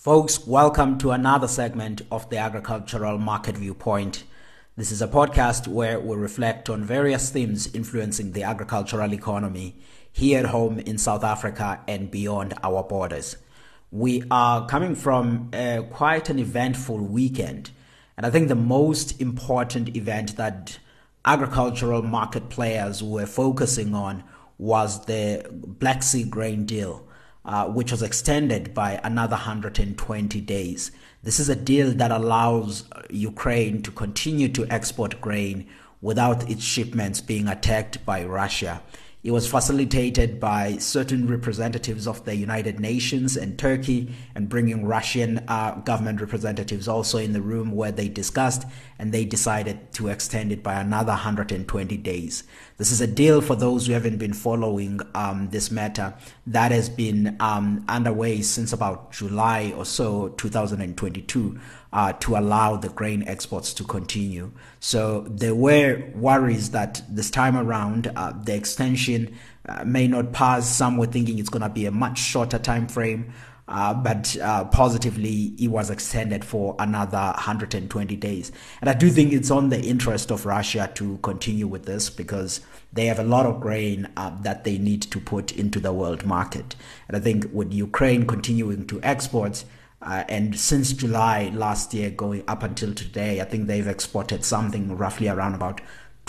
Folks, welcome to another segment of the Agricultural Market Viewpoint. This is a podcast where we reflect on various themes influencing the agricultural economy here at home in South Africa and beyond our borders. We are coming from quite an eventful weekend, and I think the most important event that agricultural market players were focusing on was the Black Sea grain deal, which was extended by another 120 days. This is a deal that allows Ukraine to continue to export grain without its shipments being attacked by Russia. It was facilitated by certain representatives of the United Nations and Turkey, and bringing Russian government representatives also in the room, where they discussed and they decided to extend it by another 120 days. This is a deal, for those who haven't been following this matter, that has been underway since about July or so 2022 to allow the grain exports to continue. So there were worries that this time around the extension may not pass. Some were thinking it's going to be a much shorter time frame. But positively, it was extended for another 120 days. And I do think it's on the interest of Russia to continue with this, because they have a lot of grain that they need to put into the world market. And I think with Ukraine continuing to export, and since July last year going up until today, I think they've exported something roughly around about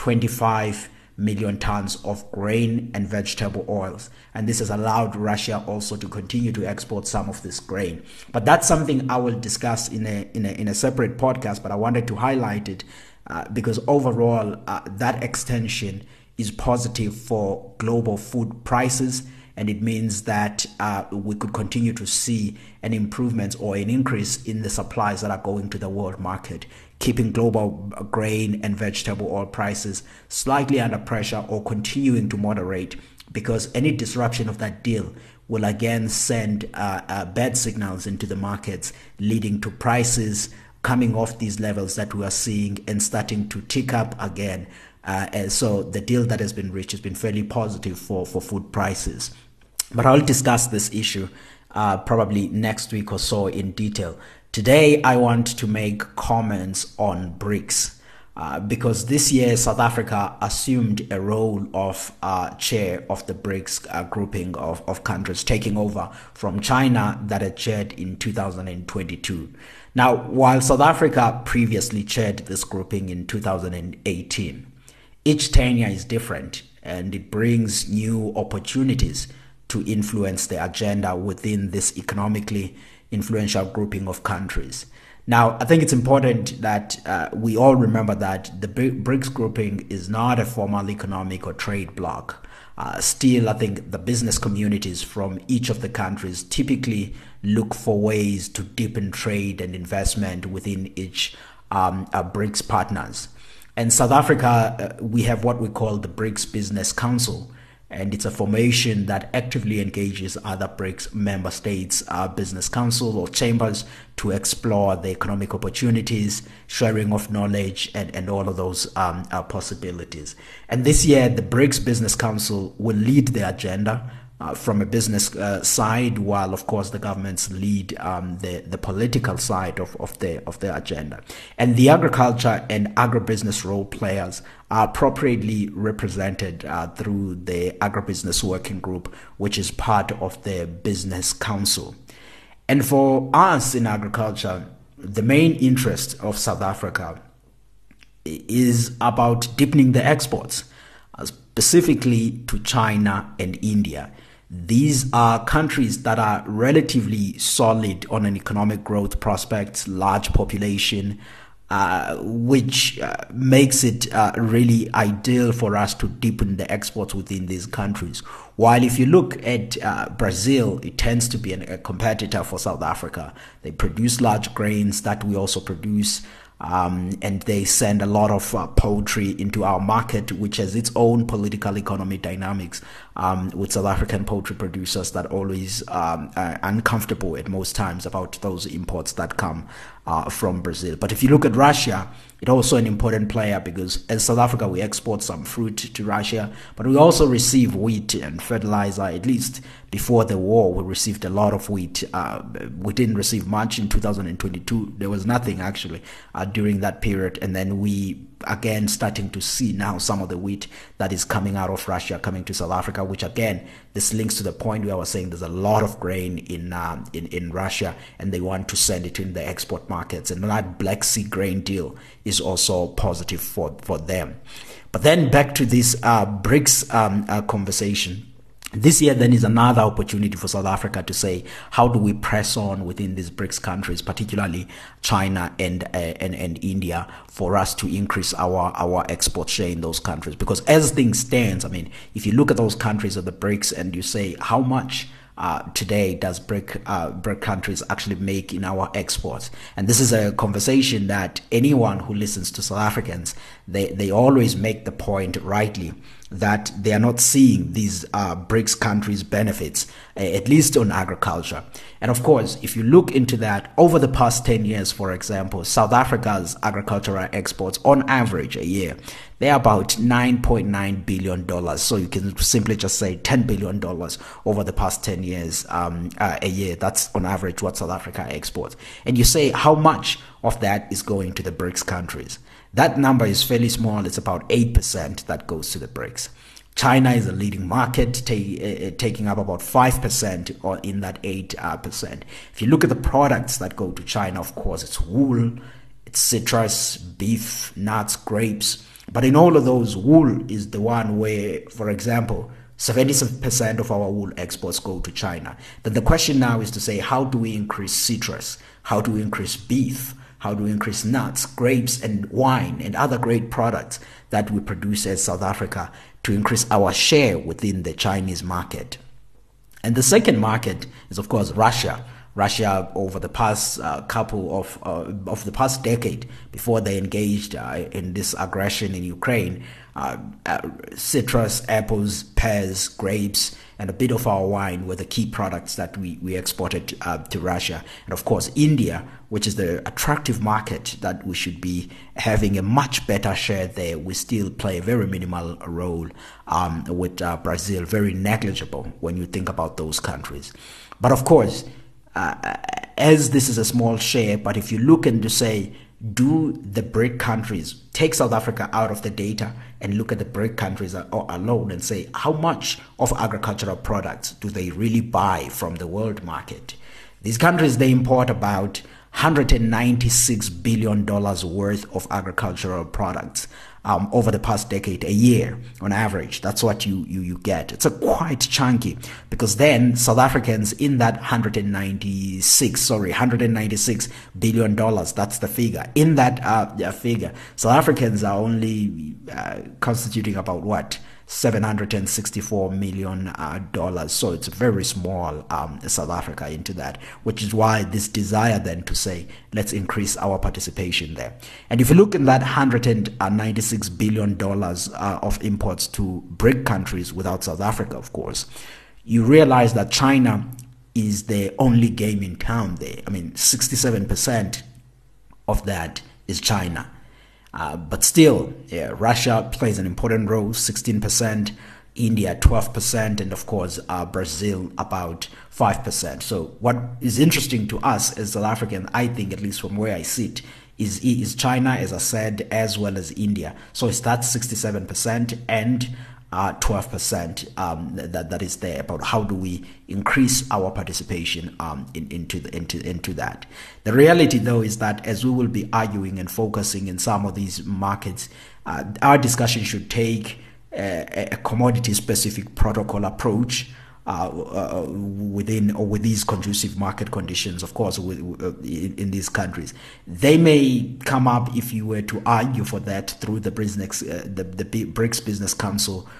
25 million tons of grain and vegetable oils, and this has allowed Russia also to continue to export some of this grain. But that's something I will discuss in a separate podcast, but I wanted to highlight it because overall that extension is positive for global food prices, and it means that we could continue to see an improvement or an increase in the supplies that are going to the world market, keeping global grain and vegetable oil prices slightly under pressure or continuing to moderate, because any disruption of that deal will again send bad signals into the markets, leading to prices coming off these levels that we are seeing and starting to tick up again. And so the deal that has been reached has been fairly positive for food prices. But I'll discuss this issue probably next week or so in detail. Today, I want to make comments on BRICS because this year South Africa assumed a role of chair of the BRICS grouping of countries, taking over from China that had chaired in 2022. Now, while South Africa previously chaired this grouping in 2018, each tenure is different, and it brings new opportunities to influence the agenda within this economically influential grouping of countries. Now, I think it's important that we all remember that the BRICS grouping is not a formal economic or trade bloc. Still, I think the business communities from each of the countries typically look for ways to deepen trade and investment within each BRICS partners. And South Africa, we have what we call the BRICS Business Council, and it's a formation that actively engages other BRICS member states, business council or chambers, to explore the economic opportunities, sharing of knowledge, and all of those possibilities. And this year, the BRICS Business Council will lead the agenda from a business side, while of course the governments lead the political side of the agenda. And the agriculture and agribusiness role players are appropriately represented through the Agribusiness Working Group, which is part of the Business Council. And for us in agriculture, the main interest of South Africa is about deepening the exports, specifically to China and India. These are countries that are relatively solid on an economic growth prospects, large population, which makes it really ideal for us to deepen the exports within these countries. While if you look at Brazil, it tends to be a competitor for South Africa. They produce large grains that we also produce. And they send a lot of poultry into our market, which has its own political economy dynamics with South African poultry producers that always are uncomfortable at most times about those imports that come from Brazil. But if you look at Russia, It's also an important player because as South Africa, we export some fruit to Russia, but we also receive wheat and fertilizer. At least before the war, we received a lot of wheat. We didn't receive much in 2022. There was nothing actually during that period. And then we again starting to see now some of the wheat that is coming out of Russia coming to South Africa, which again, this links to the point where I was saying there's a lot of grain in Russia, and they want to send it in the export markets. And that Black Sea grain deal is also positive for them. But then back to this BRICS conversation. This year then is another opportunity for South Africa to say, how do we press on within these BRICS countries, particularly China and India, for us to increase our export share in those countries? Because as things stand, I mean, if you look at those countries of the BRICS and you say, how much today does BRIC countries actually make in our exports? And this is a conversation that anyone who listens to South Africans, they always make the point rightly that they are not seeing these BRICS countries' benefits, at least on agriculture. And of course, if you look into that, over the past 10 years, for example, South Africa's agricultural exports on average a year, they're about $9.9 billion. So you can simply just say $10 billion over the past 10 years a year. That's on average what South Africa exports. And you say, how much of that is going to the BRICS countries? That number is fairly small. It's about 8% that goes to the BRICS. China is a leading market, taking up about 5% or in that 8%. If you look at the products that go to China, of course, it's wool, it's citrus, beef, nuts, grapes. But in all of those, wool is the one where, for example, 70% of our wool exports go to China. Then the question now is to say, how do we increase citrus? How do we increase beef? How do we increase nuts, grapes, and wine, and other great products that we produce as South Africa to increase our share within the Chinese market? And the second market is, of course, Russia. Russia, over the past couple of the past decade, before they engaged in this aggression in Ukraine, citrus, apples, pears, grapes, and a bit of our wine were the key products that we exported to Russia. And of course, India, which is the attractive market that we should be having a much better share there, we still play a very minimal role with Brazil, very negligible when you think about those countries. But of course, as this is a small share, but if you look and to say, do the BRIC countries take South Africa out of the data and look at the BRIC countries alone and say, how much of agricultural products do they really buy from the world market? These countries, they import about $196 billion worth of agricultural products over the past decade, a year on average. That's what you get. It's a quite chunky, because then South Africans in that $196 billion, that's the figure. In that figure, South Africans are only constituting about what? $764 million. So it's very small, South Africa into that, which is why this desire then to say, let's increase our participation there. And if you look at that $196 billion of imports to BRIC countries without South Africa, of course, you realize that China is the only game in town there. I mean, 67% of that is China. But still, Russia plays an important role, 16%, India 12%, and of course Brazil about 5%. So what is interesting to us as South African, I think, at least from where I sit, is China, as I said, as well as India. So it's that 67% and 12% that is there. About how do we increase our participation into that. The reality, though, is that as we will be arguing and focusing in some of these markets, our discussion should take a commodity-specific protocol approach within or with these conducive market conditions, of course, in these countries. They may come up, if you were to argue for that, through the BRICS Business Council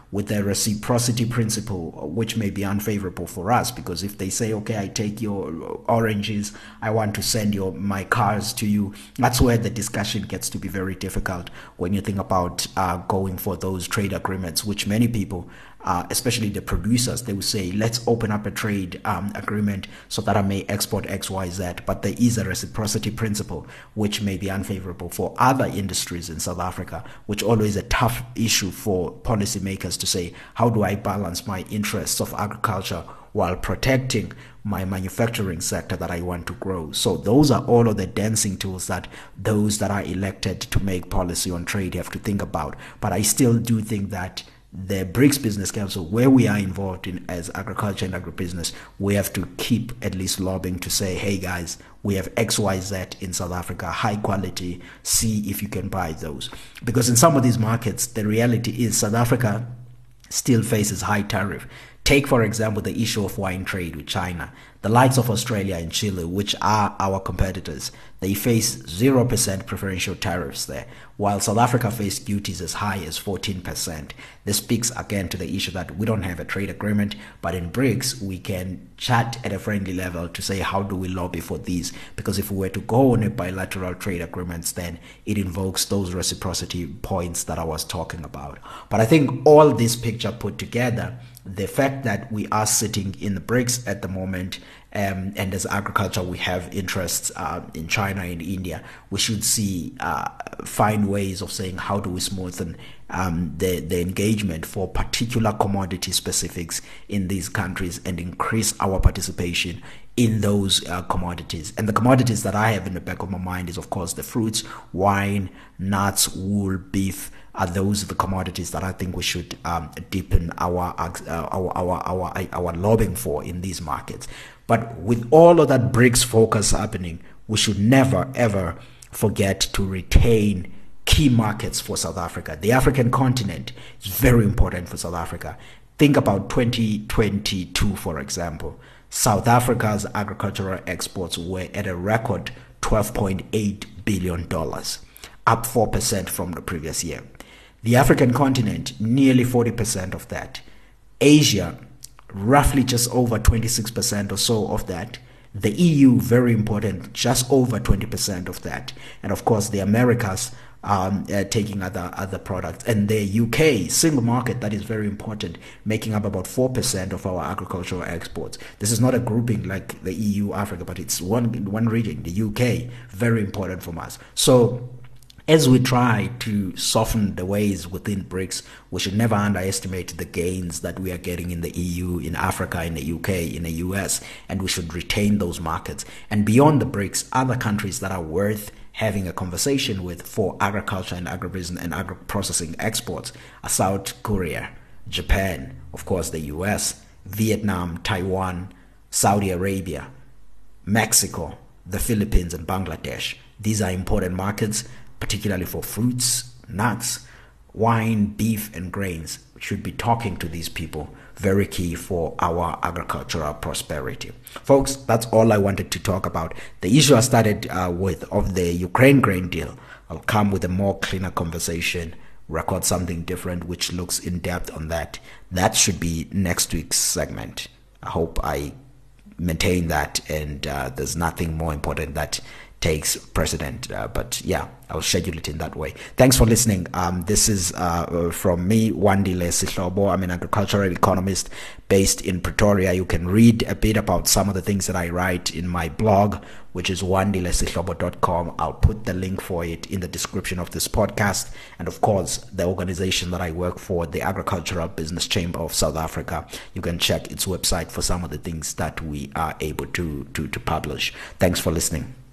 with the reciprocity principle, which may be unfavorable for us, because if they say, okay, I take your oranges, I want to send my cars to you, that's where the discussion gets to be very difficult when you think about going for those trade agreements, which many people, especially the producers, they will say, let's open up a trade agreement so that I may export XYZ. But there is a reciprocity principle which may be unfavorable for other industries in South Africa, which always a tough issue for policymakers to say, how do I balance my interests of agriculture while protecting my manufacturing sector that I want to grow? So those are all of the dancing tools that those that are elected to make policy on trade have to think about. But I still do think that the BRICS Business Council, where we are involved in as agriculture and agribusiness, we have to keep at least lobbying to say, hey guys, we have XYZ in South Africa, high quality, see if you can buy those. Because in some of these markets, the reality is South Africa still faces high tariff. Take, for example, the issue of wine trade with China. The likes of Australia and Chile, which are our competitors, they face 0% preferential tariffs there, while South Africa faced duties as high as 14%. This speaks again to the issue that we don't have a trade agreement, but in BRICS, we can chat at a friendly level to say, how do we lobby for these? Because if we were to go on a bilateral trade agreements, then it invokes those reciprocity points that I was talking about. But I think all this picture put together, the fact that we are sitting in the BRICS at the moment, and as agriculture we have interests in China and India, we should find ways of saying, how do we smoothen the engagement for particular commodity specifics in these countries and increase our participation in those commodities. And the commodities that I have in the back of my mind is, of course, the fruits, wine, nuts, wool, beef. Those are the commodities that I think we should deepen our lobbying for in these markets. But with all of that BRICS focus happening, we should never ever forget to retain key markets for South Africa. The African continent is very important for South Africa. Think about 2022, for example. South Africa's agricultural exports were at a record $12.8 billion, up 4% from the previous year. The African continent, nearly 40% of that. Asia, roughly just over 26% or so of that. The EU, very important, just over 20% of that. And of course, the Americas taking other products. And the UK, single market, that is very important, making up about 4% of our agricultural exports. This is not a grouping like the EU, Africa, but it's one region, the UK, very important from us. So as we try to soften the ways within BRICS, we should never underestimate the gains that we are getting in the EU, in Africa, in the UK, in the US, and we should retain those markets. And beyond the BRICS, other countries that are worth having a conversation with for agriculture and agribusiness and agri-processing exports are South Korea, Japan, of course the US, Vietnam, Taiwan, Saudi Arabia, Mexico, the Philippines, and Bangladesh. These are important markets, particularly for fruits, nuts, wine, beef, and grains. We should be talking to these people. Very key for our agricultural prosperity. Folks, that's all I wanted to talk about. The issue I started with of the Ukraine grain deal. I'll come with a more cleaner conversation, record something different which looks in depth on that. That should be next week's segment. I hope I maintain that, and there's nothing more important that takes precedent, but yeah, I'll schedule it in that way. Thanks for listening. This is from me, Wandile Sihlobo. I'm an agricultural economist based in Pretoria. You can read a bit about some of the things that I write in my blog, which is wandilesihlobo.com. I'll put the link for it in the description of this podcast. And of course, the organization that I work for, the Agricultural Business Chamber of South Africa, you can check its website for some of the things that we are able to publish. Thanks for listening.